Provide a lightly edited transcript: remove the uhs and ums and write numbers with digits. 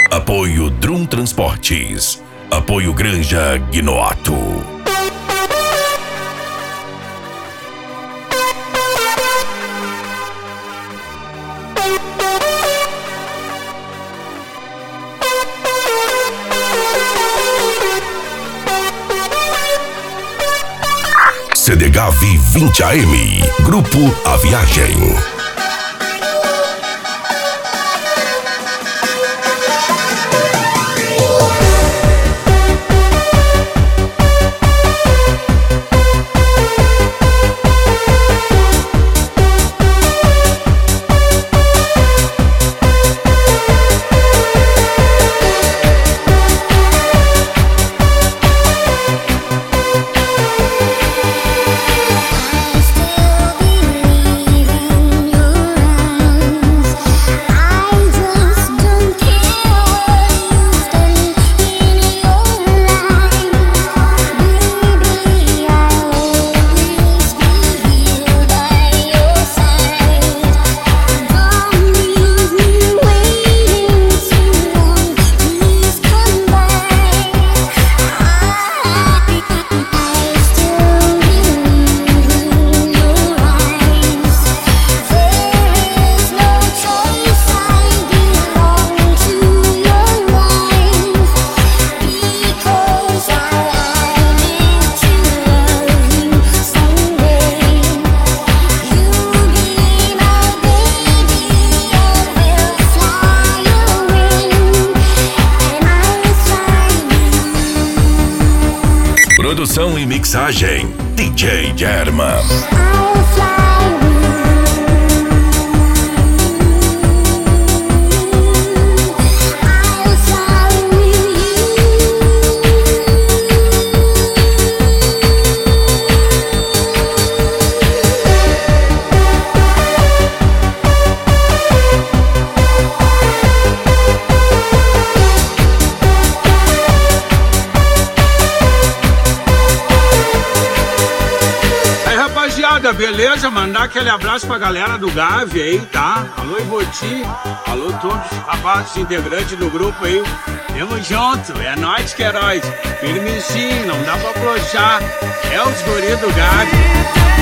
Apoio Drum Transportes. Apoio Granja Guinoato. CDGAV 20 AM. Grupo A Viagem. Produção e mixagem DJ German. Beleza? Mandar aquele abraço pra galera do Gavi aí, tá? Alô, Ivoti. Alô, todos os rapazes integrantes do grupo aí. Tamo junto, é nóis que é nóis. Firmezinho, não dá pra afrouxar. É os guri do Gavi.